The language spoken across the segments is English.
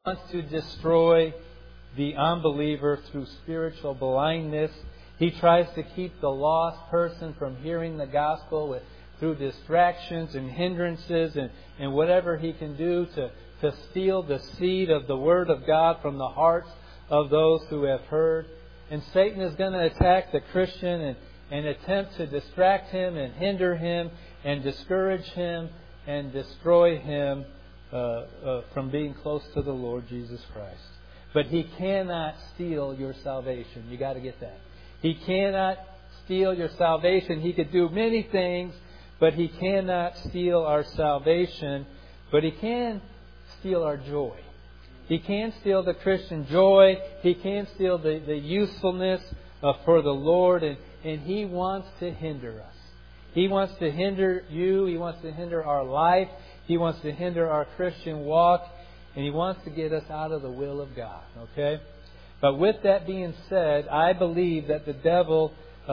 wants to destroy the unbeliever through spiritual blindness. He tries to keep the lost person from hearing the gospel through distractions and hindrances and whatever he can do to steal the seed of the Word of God from the hearts of those who have heard. And Satan is going to attack the Christian and attempt to distract him and hinder him and discourage him and destroy him from being close to the Lord Jesus Christ. But he cannot steal your salvation. You got to get that. He cannot steal your salvation. He could do many things, but he cannot steal our salvation. But he can steal our joy. He can steal the Christian joy. He can steal the usefulness for the Lord. And he wants to hinder us. He wants to hinder you. He wants to hinder our life. He wants to hinder our Christian walk. And he wants to get us out of the will of God. Okay? But with that being said, I believe that the devil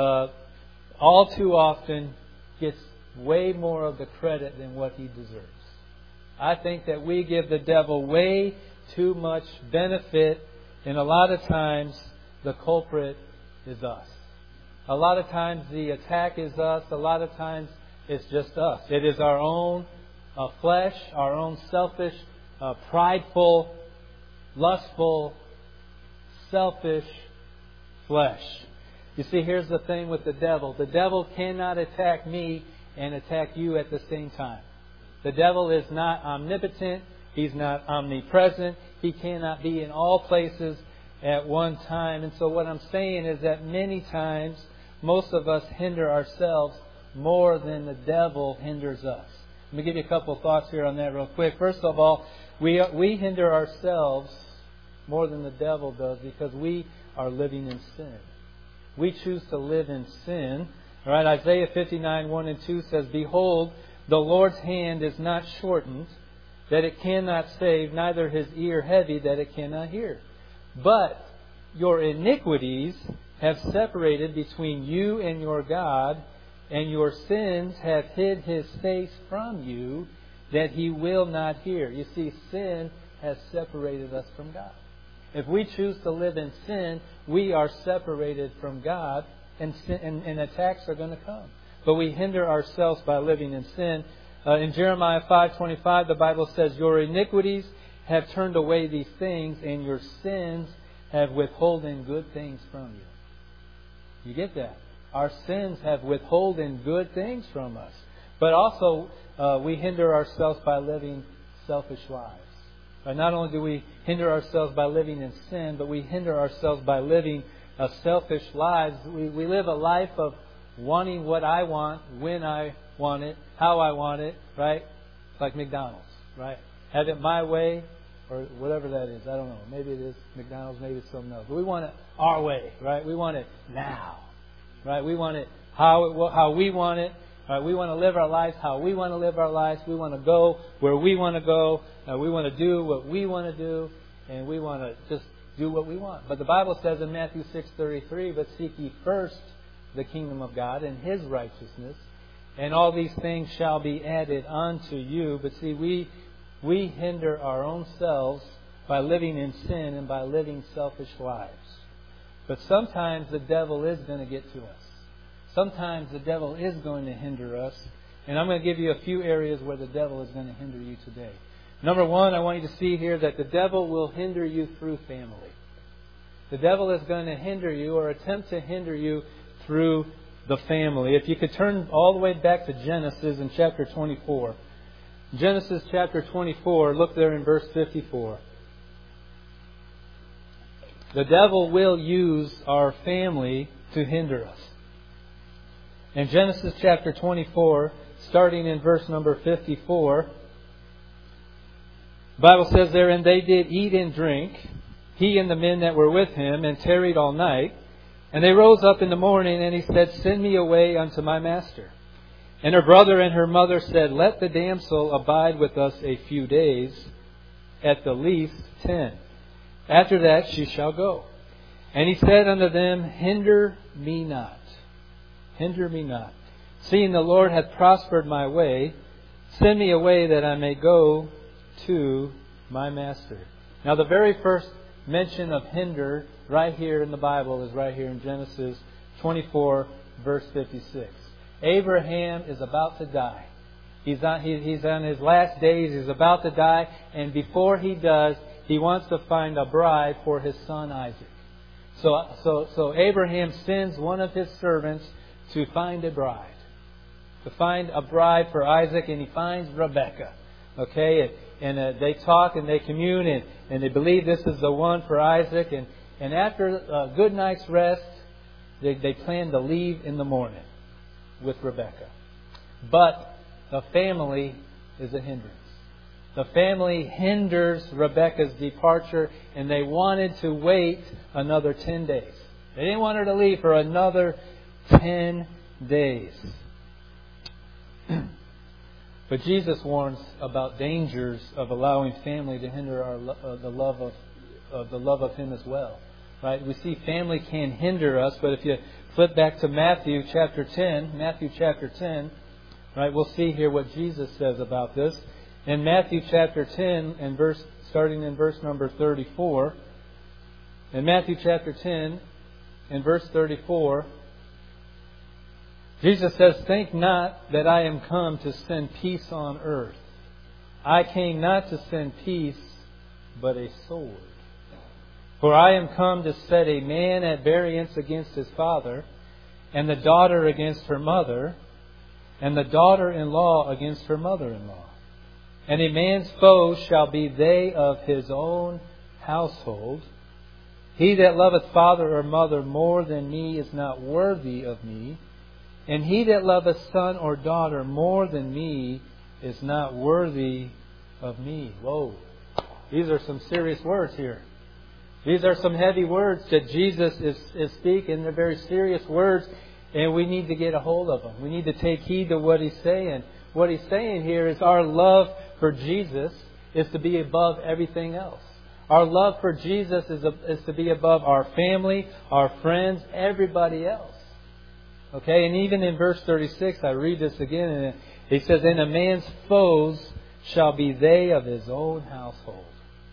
all too often gets way more of the credit than what he deserves. I think that we give the devil way too much benefit, and a lot of times the culprit is us. A lot of times the attack is us. A lot of times it's just us. It is our own flesh, our own selfish, prideful, lustful, selfish flesh. You see, here's the thing with the devil. The devil cannot attack me and attack you at the same time. The devil is not omnipotent. He's not omnipresent. He cannot be in all places at one time. And so what I'm saying is that many times, most of us hinder ourselves more than the devil hinders us. Let me give you a couple of thoughts here on that real quick. First of all, we hinder ourselves more than the devil does because we are living in sin. We choose to live in sin. All right, Isaiah 59, 1 and 2 says, "Behold, the Lord's hand is not shortened, that it cannot save, neither His ear heavy, that it cannot hear. But your iniquities have separated between you and your God, and your sins have hid His face from you, that He will not hear." You see, sin has separated us from God. If we choose to live in sin, we are separated from God, and attacks are going to come. But we hinder ourselves by living in sin. In Jeremiah 5:25, the Bible says, "Your iniquities have turned away these things, and your sins have withholden good things from you." You get that? Our sins have withholden good things from us. But also, we hinder ourselves by living selfish lives. Not only do we hinder ourselves by living in sin, but we hinder ourselves by living selfish lives. We live a life of wanting what I want, when I want it, how I want it, right? Like McDonald's, right? Have it my way, or whatever that is. I don't know. Maybe it is McDonald's, maybe it's something else. But we want it our way, right? We want it now, right? We want it how we want it. Right? We want to live our lives how we want to live our lives. We want to go where we want to go. We want to do what we want to do. And we want to just do what we want. But the Bible says in Matthew 6:33, "But seek ye first the kingdom of God and His righteousness, and all these things shall be added unto you." But see, we hinder our own selves by living in sin and by living selfish lives. But sometimes the devil is going to get to us. Sometimes the devil is going to hinder us. And I'm going to give you a few areas where the devil is going to hinder you today. Number one, I want you to see here that the devil will hinder you through family. The devil is going to hinder you or attempt to hinder you through the family. If you could turn all the way back to Genesis in chapter 24. Genesis chapter 24, look there in verse 54. The devil will use our family to hinder us. In Genesis chapter 24, starting in verse number 54, the Bible says there, "And they did eat and drink, he and the men that were with him, and tarried all night. And they rose up in the morning, and he said, Send me away unto my master. And her brother and her mother said, Let the damsel abide with us a few days, at the least 10. After that she shall go. And he said unto them, Hinder me not. Hinder me not. Seeing the Lord hath prospered my way, send me away that I may go to my master." Now, the very first mention of hinder right here in the Bible is right here in Genesis 24, verse 56. Abraham is about to die. He's on his last days. He's about to die. And before he does, he wants to find a bride for his son Isaac. So Abraham sends one of his servants to find a bride. To find a bride for Isaac, and he finds Rebekah. Okay, and they talk and they commune, and they believe this is the one for Isaac. And after a good night's rest, they plan to leave in the morning with Rebekah. But the family is a hindrance. The family hinders Rebekah's departure, and they wanted to wait another 10 days. They didn't want her to leave for another 10 days. But Jesus warns about dangers of allowing family to hinder the love of Him as well. Right? We see family can hinder us, but if you flip back to Matthew chapter 10, right, we'll see here what Jesus says about this. In Matthew chapter 10, and starting in verse number 34, in Matthew chapter 10, in verse 34, Jesus says, "Think not that I am come to send peace on earth. I came not to send peace, but a sword. For I am come to set a man at variance against his father, and the daughter against her mother, and the daughter-in-law against her mother-in-law. And a man's foes shall be they of his own household. He that loveth father or mother more than me is not worthy of me. And he that loveth son or daughter more than me is not worthy of me." Whoa. These are some serious words here. These are some heavy words that Jesus is speaking. They're very serious words, and we need to get a hold of them. We need to take heed to what He's saying. What He's saying here is our love for Jesus is to be above everything else. Our love for Jesus is to be above our family, our friends, everybody else. Okay, and even in verse 36, I read this again, and he says, "And a man's foes shall be they of his own household."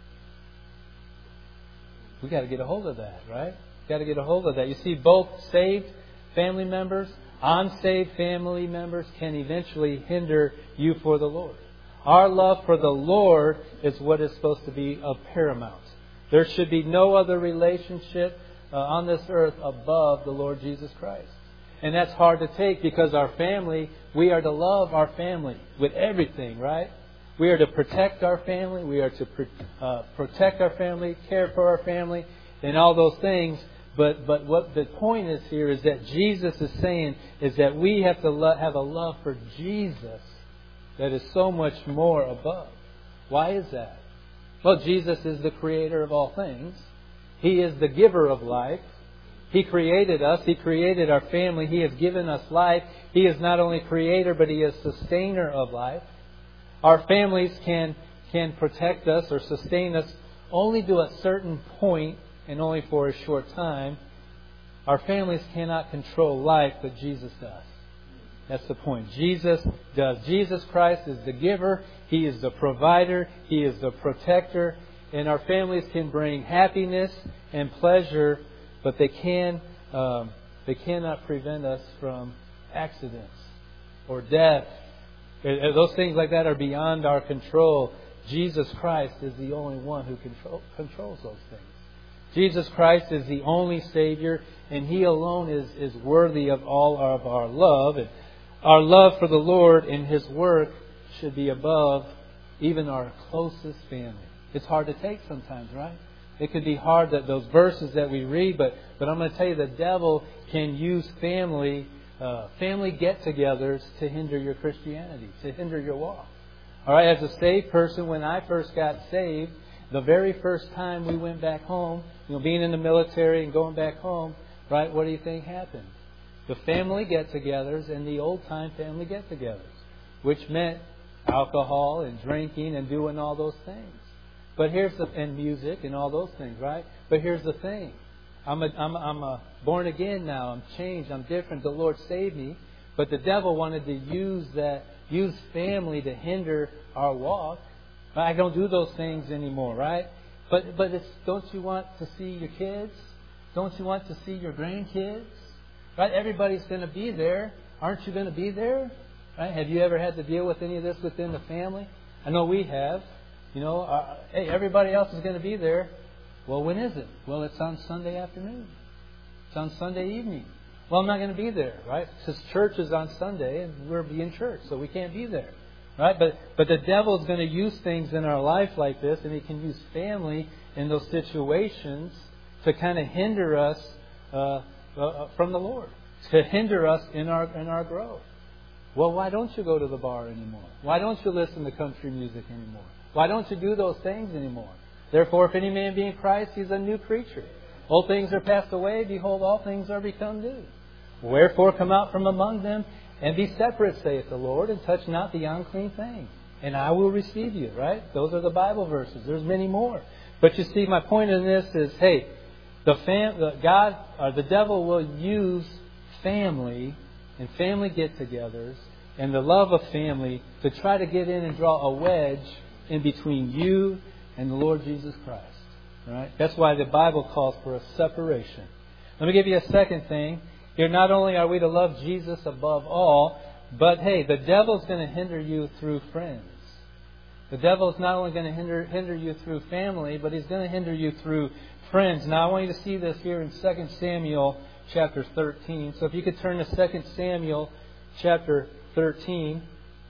We got to get a hold of that, right? Got to get a hold of that. You see, both saved family members, unsaved family members can eventually hinder you for the Lord. Our love for the Lord is what is supposed to be of paramount. There should be no other relationship on this earth above the Lord Jesus Christ. And that's hard to take because our family, we are to love our family with everything, right? We are to protect our family. We are to protect our family, care for our family, and all those things. But what the point is here is that Jesus is saying is that we have to have a love for Jesus that is so much more above. Why is that? Well, Jesus is the creator of all things. He is the giver of life. He created us. He created our family. He has given us life. He is not only creator, but He is sustainer of life. Our families can protect us or sustain us only to a certain point and only for a short time. Our families cannot control life, but Jesus does. That's the point. Jesus does. Jesus Christ is the giver. He is the provider. He is the protector. And our families can bring happiness and pleasure, but they cannot prevent us from accidents or death. Those things like that are beyond our control. Jesus Christ is the only one who controls those things. Jesus Christ is the only Savior, and He alone is worthy of all of our love. And our love for the Lord and His work should be above even our closest family. It's hard to take sometimes, right? It could be hard, that those verses that we read, but I'm going to tell you, the devil can use family get-togethers to hinder your Christianity, to hinder your walk. All right, as a saved person, when I first got saved, the very first time we went back home, being in the military and going back home, right, what do you think happened? The family get-togethers and the old-time family get-togethers, which meant alcohol and drinking and doing all those things. But and music and all those things, right? But here's the thing. I'm born again now. I'm changed. I'm different. The Lord saved me. But the devil wanted to use family to hinder our walk. I don't do those things anymore, right? But don't you want to see your kids? Don't you want to see your grandkids? Right? Everybody's going to be there. Aren't you going to be there? Right? Have you ever had to deal with any of this within the family? I know we have. Hey, everybody else is going to be there. Well, when is it? Well, it's on Sunday afternoon. It's on Sunday evening. Well, I'm not going to be there, right? Because church is on Sunday and we're in church, so we can't be there. Right? But the devil is going to use things in our life like this, and he can use family in those situations to kind of hinder us from the Lord, to hinder us in our growth. Well, why don't you go to the bar anymore? Why don't you listen to country music anymore? Why don't you do those things anymore? Therefore, if any man be in Christ, he's a new creature. Old things are passed away. Behold, all things are become new. Wherefore, come out from among them and be separate, saith the Lord, and touch not the unclean thing, and I will receive you. Right? Those are the Bible verses. There's many more. But you see, my point in this is, hey, the devil will use family and family get-togethers and the love of family to try to get in and draw a wedge in between you and the Lord Jesus Christ. Right? That's why the Bible calls for a separation. Let me give you a second thing. Here, not only are we to love Jesus above all, but hey, the devil's going to hinder you through friends. The devil's not only going to hinder you through family, but he's going to hinder you through friends. Now, I want you to see this here in 2 Samuel chapter 13. So if you could turn to 2 Samuel chapter 13.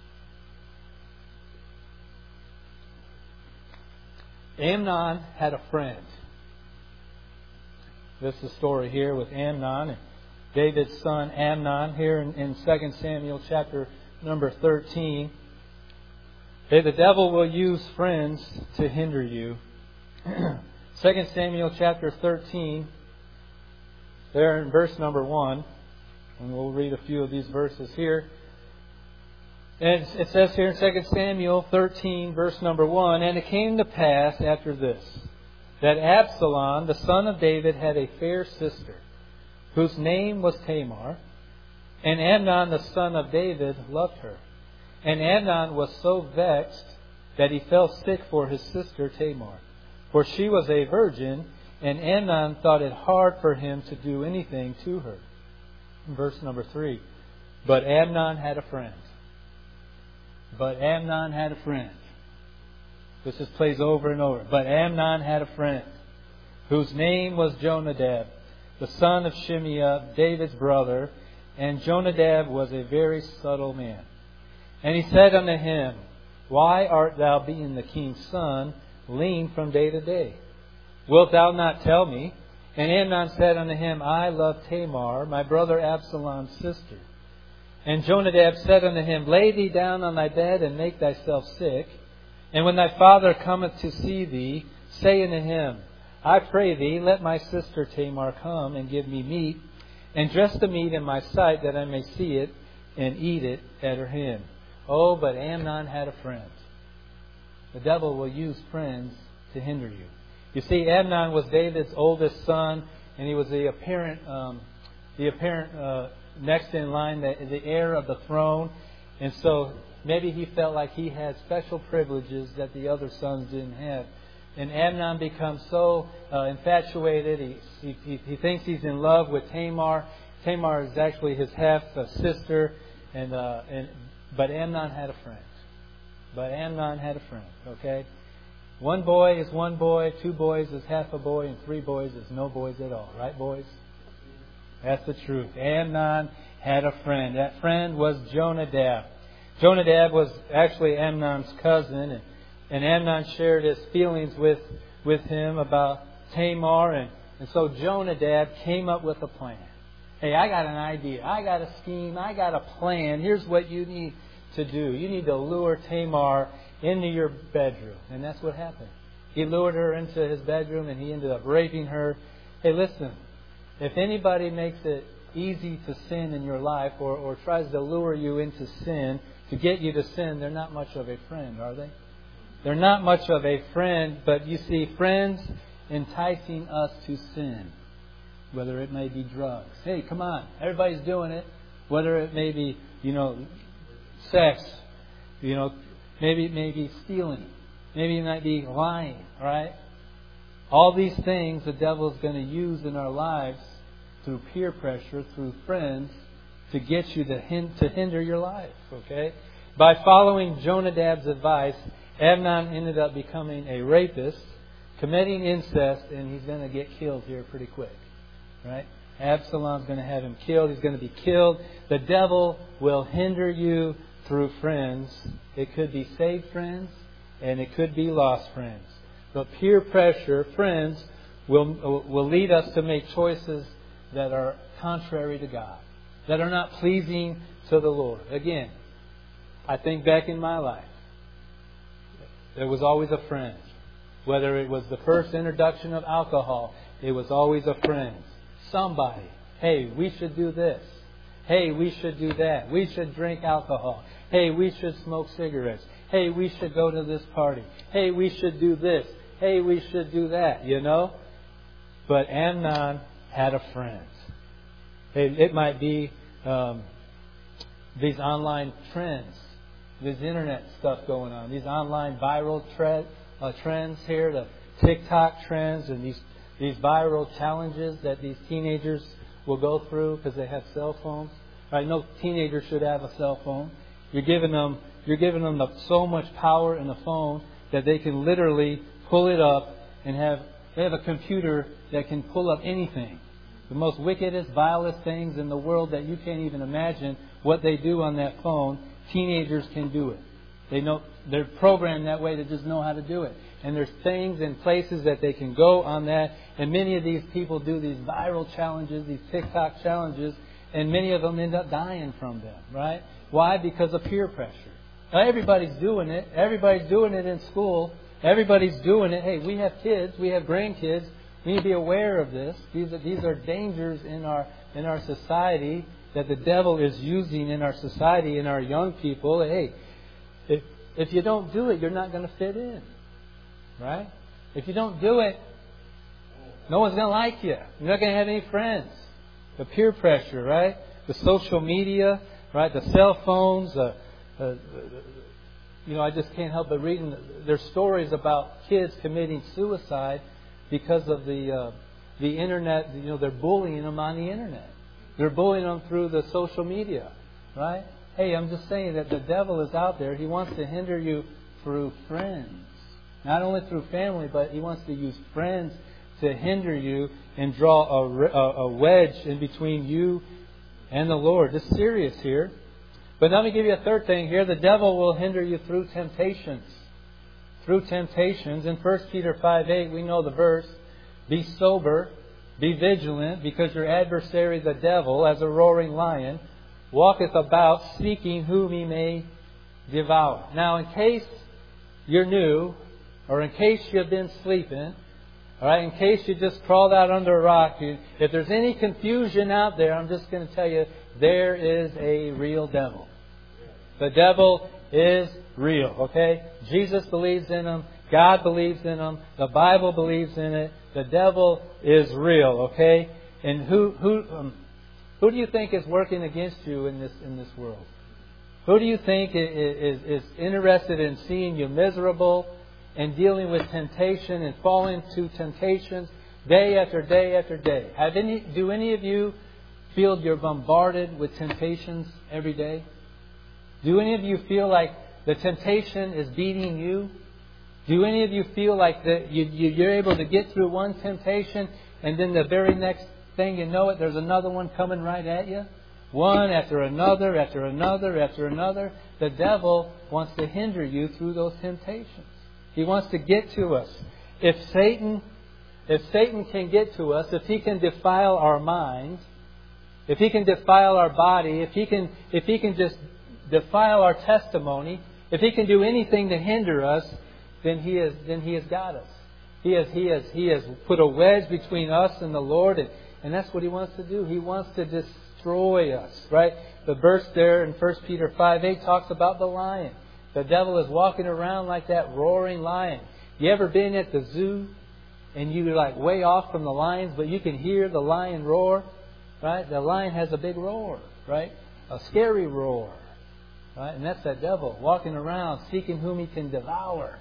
Amnon had a friend. This is the story here with Amnon and David's son Amnon here in 2 Samuel chapter number 13. The devil will use friends to hinder you. 2 Samuel chapter 13, there in verse number 1, and we'll read a few of these verses here. And it says here in 2 Samuel 13, verse number 1, and it came to pass after this, that Absalom, the son of David, had a fair sister, whose name was Tamar, and Amnon, the son of David, loved her. And Amnon was so vexed that he fell sick for his sister Tamar, for she was a virgin, and Amnon thought it hard for him to do anything to her. Verse number 3, but Amnon had a friend. But Amnon had a friend. This just plays over and over. But Amnon had a friend, whose name was Jonadab, the son of Shimeah, David's brother. And Jonadab was a very subtle man. And he said unto him, why art thou, being the king's son, lean from day to day? Wilt thou not tell me? And Amnon said unto him, I love Tamar, my brother Absalom's sister. And Jonadab said unto him, lay thee down on thy bed, and make thyself sick. And when thy father cometh to see thee, say unto him, I pray thee, let my sister Tamar come and give me meat, and dress the meat in my sight, that I may see it, and eat it at her hand. Oh, but Amnon had a friend. The devil will use friends to hinder you. You see, Amnon was David's oldest son, and he was the apparent next in line, the heir of the throne. And so maybe he felt like he had special privileges that the other sons didn't have. And Amnon becomes so infatuated. He thinks he's in love with Tamar. Tamar is actually his half sister, but Amnon had a friend. But Amnon had a friend. Okay, one boy is one boy, two boys is half a boy, and three boys is no boys at all. Right, boys? That's the truth. Amnon had a friend. That friend was Jonadab. Jonadab was actually Amnon's cousin, and Amnon shared his feelings with him about Tamar, and so Jonadab came up with a plan. Hey, I got an idea. I got a scheme. I got a plan. Here's what you need to do. You need to lure Tamar into your bedroom. And that's what happened. He lured her into his bedroom, and he ended up raping her. Hey, listen. If anybody makes it easy to sin in your life or tries to lure you into sin, to get you to sin, they're not much of a friend, are they? They're not much of a friend, but you see, friends enticing us to sin, whether it may be drugs. Hey, come on, everybody's doing it. Whether it may be, sex, maybe stealing, maybe it might be lying, right? All these things the devil is going to use in our lives through peer pressure, through friends, to get you to hinder your life. Okay? By following Jonadab's advice, Amnon ended up becoming a rapist, committing incest, and he's going to get killed here pretty quick. Right? Absalom's going to have him killed. He's going to be killed. The devil will hinder you through friends. It could be saved friends, and it could be lost friends. But peer pressure, friends, will lead us to make choices that are contrary to God, that are not pleasing to the Lord. Again, I think back in my life, there was always a friend. Whether it was the first introduction of alcohol, it was always a friend. Somebody, hey, we should do this. Hey, we should do that. We should drink alcohol. Hey, we should smoke cigarettes. Hey, we should go to this party. Hey, we should do this. Hey, we should do that, you know. But Amnon had a friend. It might be these online trends, this internet stuff going on, these online viral trends here, the TikTok trends, and these viral challenges that these teenagers will go through because they have cell phones. Right? No teenager should have a cell phone. You're giving them so much power in the phone that they can literally pull it up and they have a computer that can pull up anything. The most wickedest, vilest things in the world that you can't even imagine what they do on that phone. Teenagers can do it. They're programmed that way to just know how to do it. And there's things and places that they can go on that. And many of these people do these viral challenges, these TikTok challenges, and many of them end up dying from them, right? Why? Because of peer pressure. Now, everybody's doing it. Everybody's doing it in school. Everybody's doing it. Hey, we have kids. We have grandkids. We need to be aware of this. These are dangers in our society that the devil is using in our society, in our young people. Hey, if you don't do it, you're not going to fit in. Right? If you don't do it, no one's going to like you. You're not going to have any friends. The peer pressure, right? The social media, right? The cell phones. I just can't help but reading. There's stories about kids committing suicide because of the internet. They're bullying them on the internet. They're bullying them through the social media, right? Hey, I'm just saying that the devil is out there. He wants to hinder you through friends. Not only through family, but he wants to use friends to hinder you and draw a wedge in between you and the Lord. It's serious here. But let me give you a third thing here. The devil will hinder you through temptations. Through temptations. In 1 Peter 5:8, we know the verse, be sober, be vigilant, because your adversary the devil, as a roaring lion, walketh about seeking whom he may devour. Now, in case you're new, or in case you've been sleeping, all right, in case you just crawled out under a rock, if there's any confusion out there, I'm just going to tell you, there is a real devil. The devil is real, okay? Jesus believes in him. God believes in him. The Bible believes in it. The devil is real, okay? And who do you think is working against you in this world? Who do you think is interested in seeing you miserable and dealing with temptation and falling to temptations day after day after day? Do any of you feel you're bombarded with temptations every day? Do any of you feel like the temptation is beating you? Do any of you feel like that you're able to get through one temptation and then the very next thing you know it, there's another one coming right at you? One after another, after another, after another. The devil wants to hinder you through those temptations. He wants to get to us. If Satan can get to us, if he can defile our minds, if he can defile our body, if he can just defile our testimony, if he can do anything to hinder us, then he has got us. He has put a wedge between us and the Lord, and that's what he wants to do. He wants to destroy us, right? The verse there in 1 Peter 5:8 talks about the lion. The devil is walking around like that roaring lion. You ever been at the zoo and you're like way off from the lions, but you can hear the lion roar, right? The lion has a big roar, right? A scary roar, right? And that's that devil walking around seeking whom he can devour.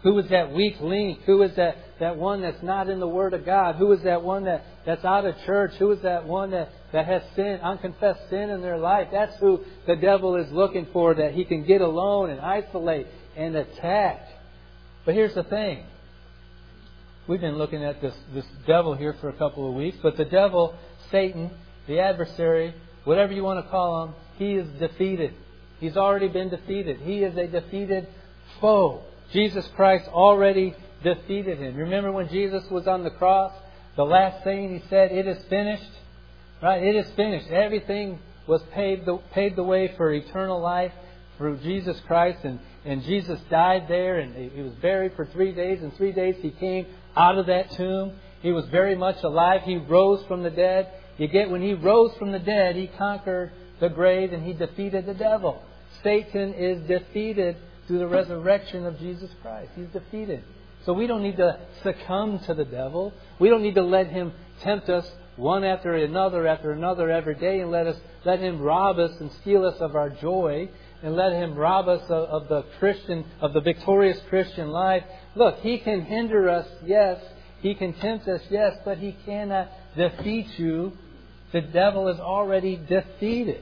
Who is that weak link? Who is that one that's not in the Word of God? Who is that one that's out of church? Who is that one that has sin, unconfessed sin in their life? That's who the devil is looking for, that he can get alone and isolate and attack. But here's the thing. We've been looking at this devil here for a couple of weeks. But the devil, Satan, the adversary, whatever you want to call him, he is defeated. He's already been defeated. He is a defeated foe. Jesus Christ already defeated him. Remember when Jesus was on the cross? The last thing he said, "It is finished." Right? It is finished. Everything was paved the way for eternal life through Jesus Christ. And Jesus died there, and he was buried for 3 days. In 3 days he came out of that tomb. He was very much alive. He rose from the dead. When he rose from the dead, he conquered the grave and he defeated the devil. Satan is defeated through the resurrection of Jesus Christ. He's defeated. So we don't need to succumb to the devil. We don't need to let him tempt us one after another every day, and let him rob us and steal us of our joy, and let him rob us of the victorious Christian life. Look, he can hinder us, yes. He can tempt us, yes, but he cannot defeat you. The devil is already defeated.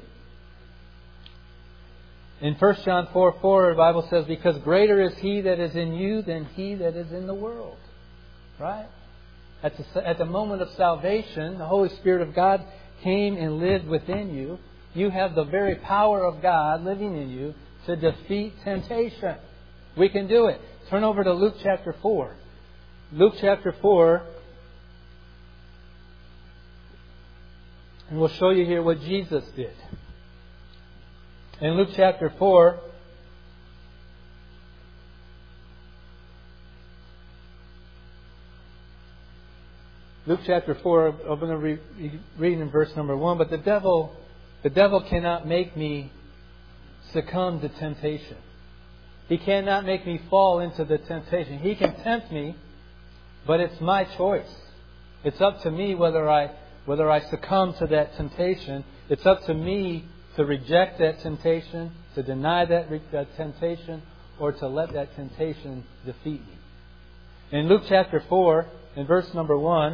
In 1 John 4:4, the Bible says, "Because greater is He that is in you than he that is in the world." Right? At the moment of salvation, the Holy Spirit of God came and lived within you. You have the very power of God living in you to defeat temptation. We can do it. Turn over to Luke chapter 4. Luke chapter 4. And we'll show you here what Jesus did. In Luke chapter 4, I'm going to read in verse number 1. But the devil cannot make me succumb to temptation. He cannot make me fall into the temptation. He can tempt me, but it's my choice. It's up to me whether I succumb to that temptation. It's up to me to reject that temptation, to deny that temptation, or to let that temptation defeat me. In Luke chapter 4, in verse number 1,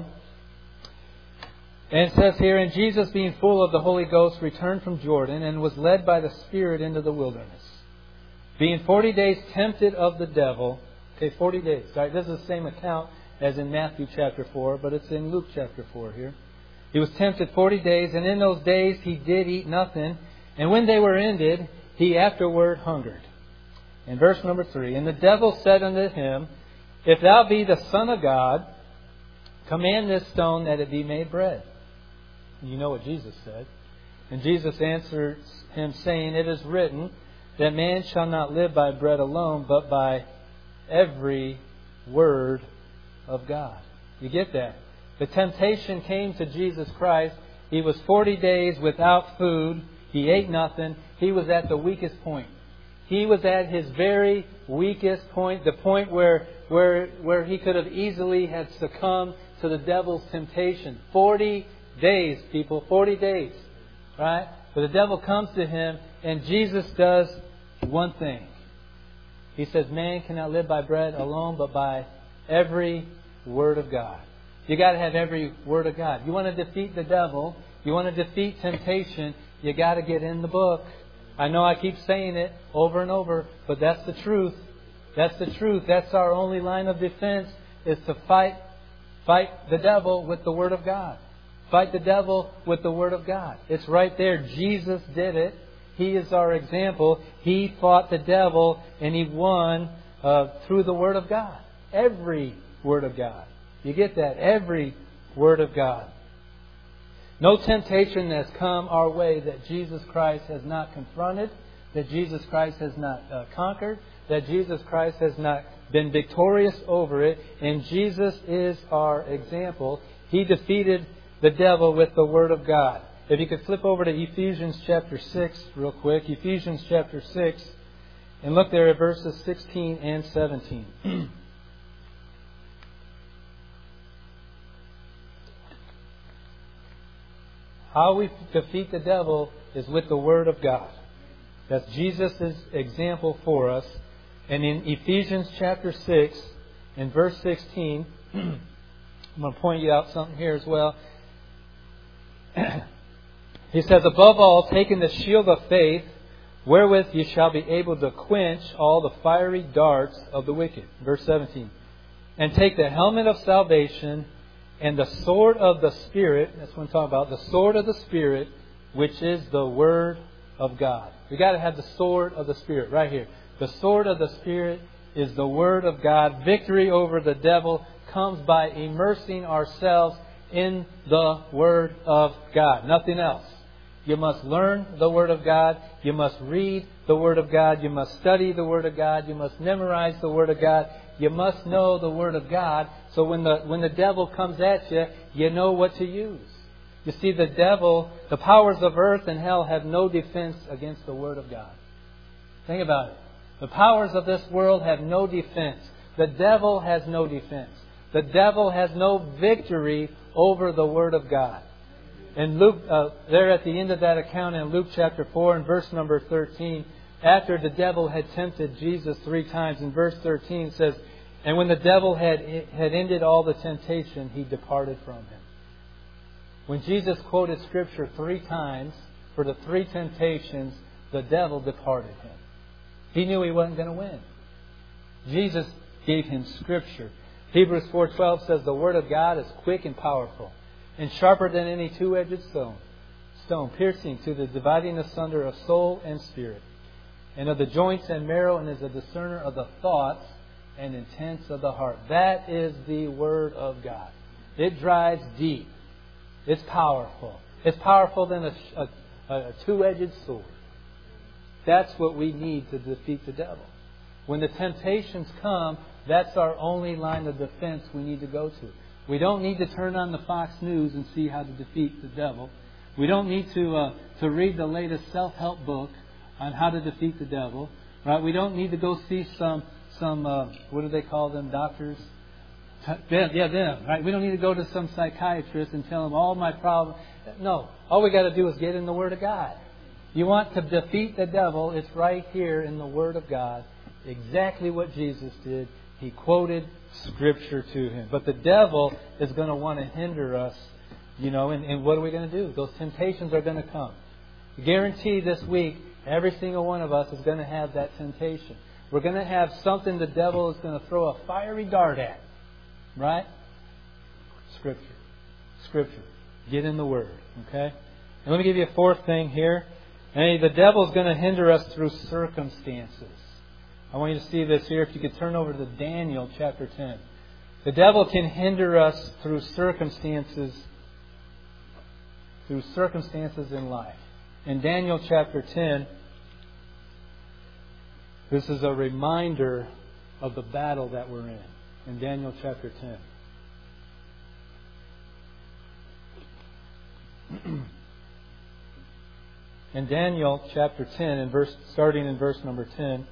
and it says here, "And Jesus, being full of the Holy Ghost, returned from Jordan, and was led by the Spirit into the wilderness, being 40 days tempted of the devil." Okay, 40 days. Right, this is the same account as in Matthew chapter 4, but it's in Luke chapter 4 here. He was tempted 40 days, and in those days he did eat nothing. And when they were ended, he afterward hungered. In verse number 3, "And the devil said unto him, If thou be the Son of God, command this stone that it be made bread. And you know what Jesus said. And Jesus answered him, saying, It is written, that man shall not live by bread alone, but by every word of God. You get that? The temptation came to Jesus Christ. He was 40 days without food. He ate nothing. He was at the weakest point. He was at his very weakest point, the point where he could have easily had succumbed to the devil's temptation. 40 days, people. 40 days. Right? But the devil comes to him, and Jesus does one thing. He says, man cannot live by bread alone, but by every word of God. You got to have every word of God. You want to defeat the devil, you want to defeat temptation, you got to get in the book. I know I keep saying it over and over, but that's the truth. That's the truth. That's our only line of defense, is to fight the devil with the Word of God. Fight the devil with the Word of God. It's right there. Jesus did it. He is our example. He fought the devil and he won through the Word of God. Every Word of God. You get that? Every Word of God. No temptation has come our way that Jesus Christ has not confronted, that Jesus Christ has not conquered, that Jesus Christ has not been victorious over it. And Jesus is our example. He defeated the devil with the Word of God. If you could flip over to Ephesians chapter 6 real quick. Ephesians chapter 6. And look there at verses 16 and 17. How we defeat the devil is with the Word of God. That's Jesus' example for us. And in Ephesians chapter 6, in verse 16, I'm going to point you out something here as well. He says, above all, taking the shield of faith, wherewith you shall be able to quench all the fiery darts of the wicked. Verse 17. And take the helmet of salvation and the sword of the Spirit. That's what I'm talking about. The sword of the Spirit, which is the Word of God. We've got to have the sword of the Spirit right here. The sword of the Spirit is the Word of God. Victory over the devil comes by immersing ourselves in the Word of God. Nothing else. You must learn the Word of God. You must read the Word of God. You must study the Word of God. You must memorize the Word of God. You must know the Word of God. So when the devil comes at you, you know what to use. You see, the devil, the powers of earth and hell have no defense against the Word of God. Think about it. The powers of this world have no defense. The devil has no defense. The devil has no victory over the Word of God. And Luke, there at the end of that account in Luke chapter 4 and verse number 13, after the devil had tempted Jesus 3 times, in verse 13 it says, and when the devil had ended all the temptation, he departed from him. When Jesus quoted Scripture 3 times for the 3 temptations, the devil departed him. He knew he wasn't going to win. Jesus gave him Scripture. Hebrews 4:12 says, the Word of God is quick and powerful, and sharper than any two-edged stone, piercing to the dividing asunder of soul and spirit, and of the joints and marrow, and is a discerner of the thoughts and intents of the heart. That is the Word of God. It drives deep. It's powerful. It's powerful than a two-edged sword. That's what we need to defeat the devil. When the temptations come, that's our only line of defense we need to go to. We don't need to turn on the Fox News and see how to defeat the devil. We don't need to read the latest self-help book on how to defeat the devil. Right? We don't need to go see some what do they call them, doctors? Them. Right? We don't need to go to some psychiatrist and tell them all my problems. No. All we got to do is get in the Word of God. You want to defeat the devil, it's right here in the Word of God. Exactly what Jesus did. He quoted Scripture to him. But the devil is going to want to hinder us, and what are we going to do? Those temptations are going to come. I guarantee this week, every single one of us is going to have that temptation. We're going to have something the devil is going to throw a fiery dart at. Right? Scripture. Get in the Word. Okay? And let me give you a fourth thing here. The devil is going to hinder us through circumstances. I want you to see this here. If you could turn over to Daniel chapter 10. The devil can hinder us through circumstances in life. In Daniel chapter 10, this is a reminder of the battle that we're in Daniel chapter 10. In Daniel chapter 10, starting in verse number 10,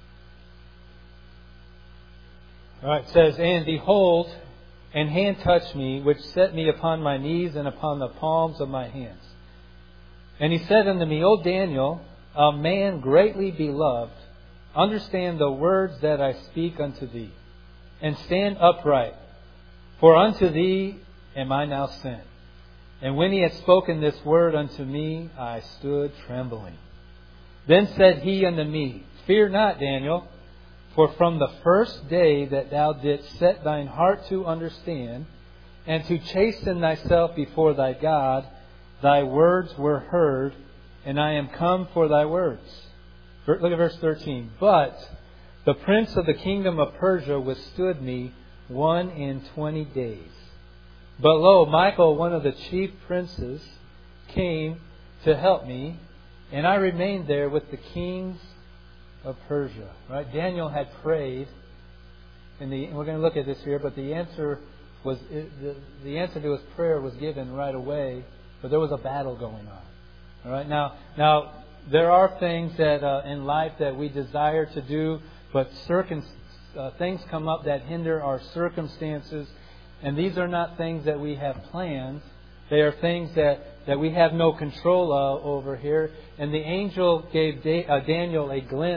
it says, and behold, an hand touched me, which set me upon my knees and upon the palms of my hands. And he said unto me, O Daniel, a man greatly beloved, understand the words that I speak unto thee, and stand upright, for unto thee am I now sent. And when he had spoken this word unto me, I stood trembling. Then said he unto me, fear not, Daniel, for from the first day that thou didst set thine heart to understand, and to chasten thyself before thy God, thy words were heard, and I am come for thy words. Look at verse 13. But the prince of the kingdom of Persia withstood me 21 days. But lo, Michael, one of the chief princes, came to help me, and I remained there with the kings of Persia. Right? Daniel had prayed, and we're going to look at this here, but the answer to his prayer was given right away, but there was a battle going on. All right? Now there are things that in life that we desire to do, but things come up that hinder our circumstances. And these are not things that we have planned. They are things that we have no control over here. And the angel gave Daniel a glimpse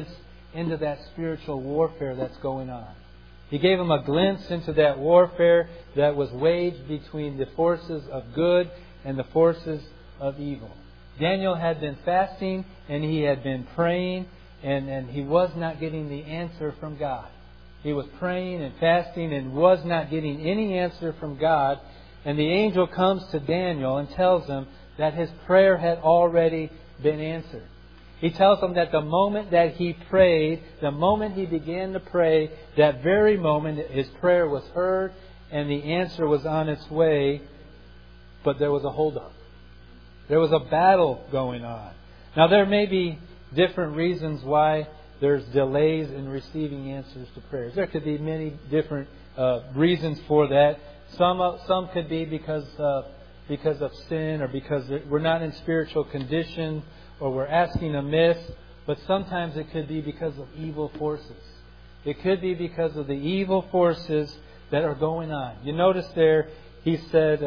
into that spiritual warfare that's going on. He gave him a glimpse into that warfare that was waged between the forces of good and the forces of evil. Daniel had been fasting and he had been praying, and he was not getting the answer from God. He was praying and fasting and was not getting any answer from God. And the angel comes to Daniel and tells him that his prayer had already been answered. He tells him that the moment that he prayed, the moment he began to pray, that very moment his prayer was heard and the answer was on its way, but there was a holdup. There was a battle going on. Now there may be different reasons why there's delays in receiving answers to prayers. There could be many different reasons for that. Some could be because of sin, or because we're not in spiritual condition, or we're asking amiss. But sometimes it could be because of evil forces. It could be because of the evil forces that are going on. You notice there, he said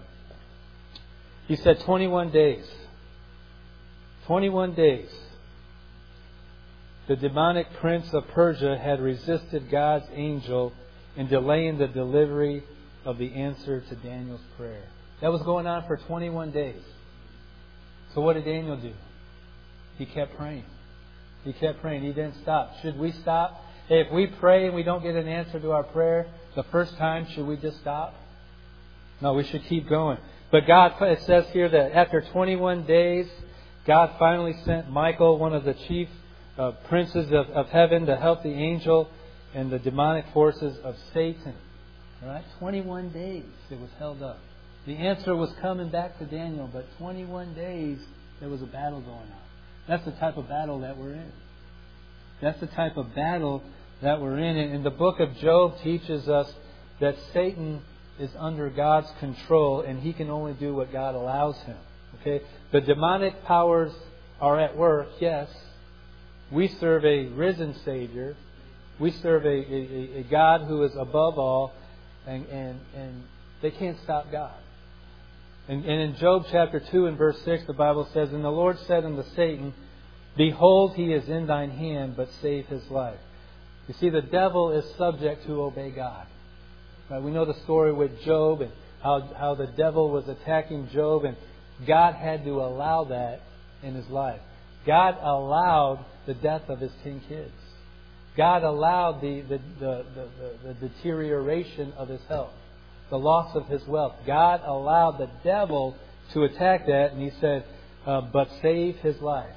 21 days. 21 days. The demonic prince of Persia had resisted God's angel in delaying the delivery of the answer to Daniel's prayer. That was going on for 21 days. So what did Daniel do? He kept praying. He kept praying. He didn't stop. Should we stop? Hey, if we pray and we don't get an answer to our prayer the first time, should we just stop? No, we should keep going. But God, it says here that after 21 days, God finally sent Michael, one of the chief princes of heaven, to help the angel and the demonic forces of Satan. All right? 21 days it was held up. The answer was coming back to Daniel, but 21 days there was a battle going on. That's the type of battle that we're in. That's the type of battle that we're in. And the book of Job teaches us that Satan is under God's control and he can only do what God allows him. Okay? The demonic powers are at work, yes. We serve a risen Savior. We serve a God who is above all, and they can't stop God. And in Job chapter 2 and verse 6, the Bible says, "And the Lord said unto Satan, Behold, he is in thine hand, but save his life." You see, the devil is subject to obey God. Right? We know the story with Job and how the devil was attacking Job, and God had to allow that in his life. God allowed the death of his 10 kids. God allowed the deterioration of his health, the loss of his wealth. God allowed the devil to attack that, and he said, but save his life.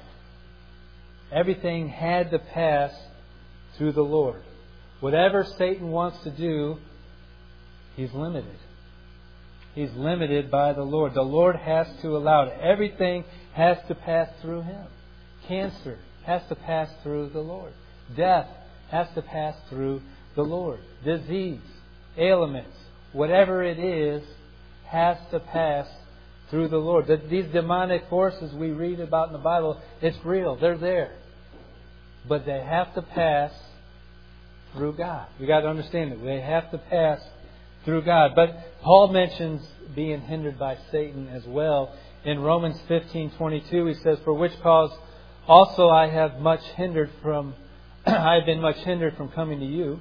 Everything had to pass through the Lord. Whatever Satan wants to do, he's limited. He's limited by the Lord. The Lord has to allow it. Everything has to pass through him. Cancer has to pass through the Lord. Death has to pass through the Lord. Disease, ailments, whatever it is, has to pass through the Lord. These demonic forces we read about in the Bible, it's real. They're there. But they have to pass through God. You've got to understand it. They have to pass through God. But Paul mentions being hindered by Satan as well. In Romans 15:22, he says, "For which cause also I have been much hindered from coming to you."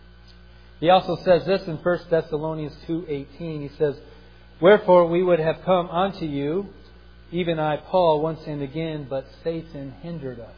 He also says this in 1 Thessalonians 2:18. He says, "Wherefore we would have come unto you, even I, Paul, once and again, but Satan hindered us."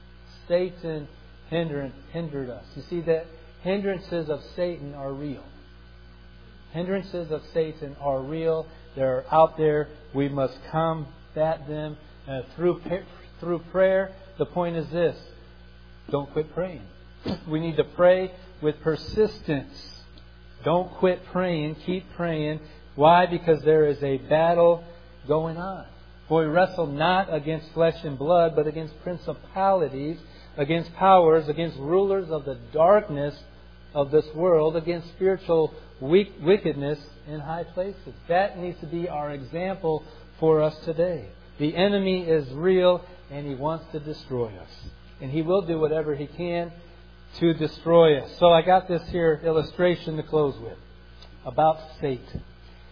Satan hindered us. You see that hindrances of Satan are real. Hindrances of Satan are real. They're out there. We must combat them through prayer. The point is this: don't quit praying. We need to pray with persistence. Don't quit praying. Keep praying. Why? Because there is a battle going on. For we wrestle not against flesh and blood, but against principalities, against powers, against rulers of the darkness of this world, against spiritual wickedness in high places. That needs to be our example for us today. The enemy is real and he wants to destroy us. And he will do whatever he can to destroy us. So I got this here illustration to close with about Satan.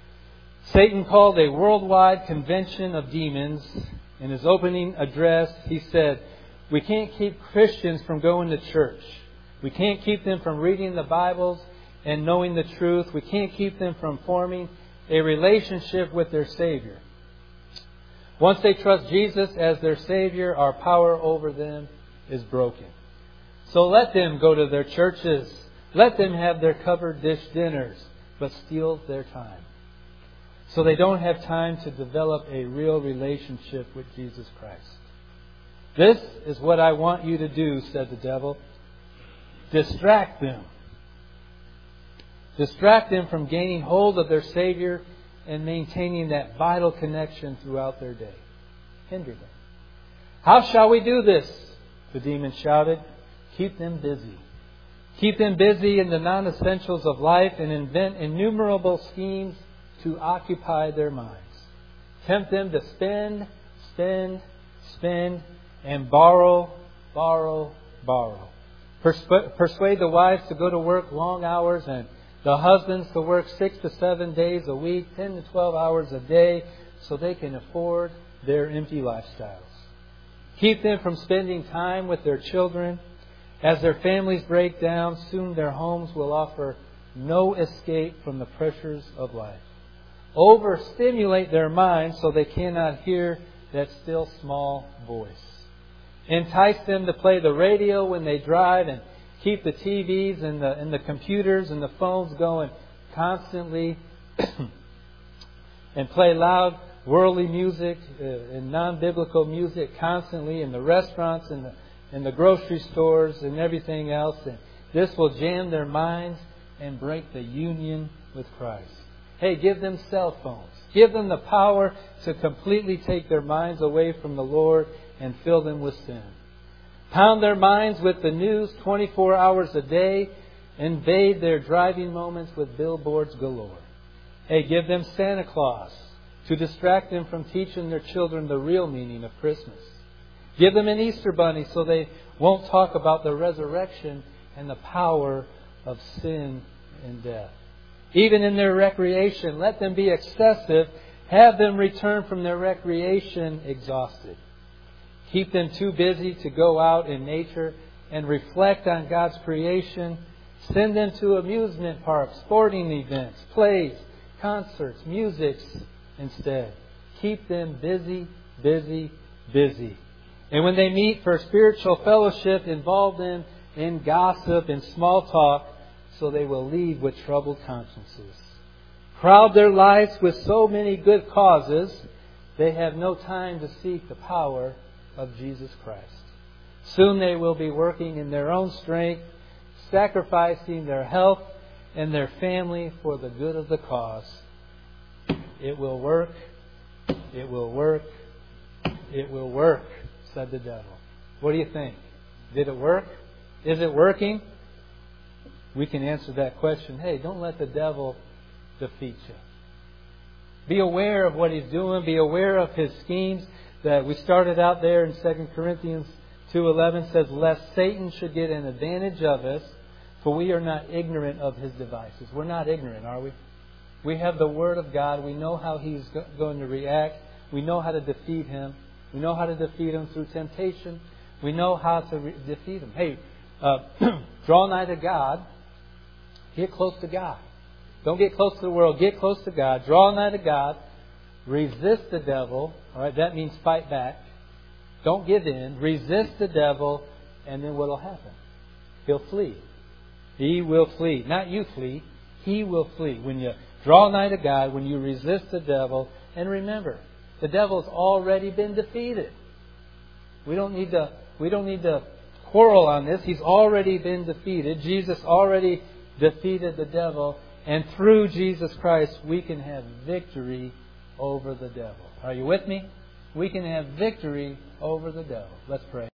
Satan called a worldwide convention of demons. In his opening address, he said, We can't keep Christians from going to church. We can't keep them from reading the Bibles and knowing the truth. We can't keep them from forming a relationship with their Savior. Once they trust Jesus as their Savior, our power over them is broken. So let them go to their churches. Let them have their covered dish dinners, but steal their time. So they don't have time to develop a real relationship with Jesus Christ. This is what I want you to do, said the devil. Distract them. Distract them from gaining hold of their Savior and maintaining that vital connection throughout their day. Hinder them. How shall we do this? The demon shouted. Keep them busy. Keep them busy in the non-essentials of life and invent innumerable schemes to occupy their minds. Tempt them to spend, and borrow. Persuade the wives to go to work long hours and the husbands to work 6 to 7 days a week, 10 to 12 hours a day, so they can afford their empty lifestyles. Keep them from spending time with their children. As their families break down, soon their homes will offer no escape from the pressures of life. Overstimulate their minds so they cannot hear that still small voice. Entice them to play the radio when they drive and keep the TVs and the computers and the phones going constantly and play loud worldly music and non-biblical music constantly in the restaurants and the grocery stores and everything else. And this will jam their minds and break the union with Christ. Hey, give them cell phones. Give them the power to completely take their minds away from the Lord and fill them with sin. Pound their minds with the news 24 hours a day. Invade their driving moments with billboards galore. Hey, give them Santa Claus to distract them from teaching their children the real meaning of Christmas. Give them an Easter bunny so they won't talk about the resurrection and the power of sin and death. Even in their recreation, let them be excessive. Have them return from their recreation exhausted. Keep them too busy to go out in nature and reflect on God's creation. Send them to amusement parks, sporting events, plays, concerts, musics instead. Keep them busy. And when they meet for spiritual fellowship, involve them in gossip and small talk so they will leave with troubled consciences. Crowd their lives with so many good causes, they have no time to seek the power of Jesus Christ. Soon they will be working in their own strength, sacrificing their health and their family for the good of the cause. It will work. It will work. It will work, said the devil. What do you think? Did it work? Is it working? We can answer that question. Hey, don't let the devil defeat you. Be aware of what he's doing. Be aware of his schemes. That we started out there in 2 Corinthians 2:11 says, lest Satan should get an advantage of us, for we are not ignorant of his devices. We're not ignorant, are we? We have the Word of God. We know how he's going to react. We know how to defeat him. We know how to defeat him through temptation. We know how to defeat him. Hey, draw nigh to God. Get close to God. Don't get close to the world. Get close to God. Draw nigh to God. Resist the devil. All right, that means fight back. Don't give in. Resist the devil, and then what will happen? He'll flee. He will flee. Not you flee. He will flee. When you draw nigh to God, when you resist the devil, and remember, the devil's already been defeated. We don't need to quarrel on this. He's already been defeated. Jesus already defeated the devil, and through Jesus Christ, we can have victory over the devil. Are you with me? We can have victory over the devil. Let's pray.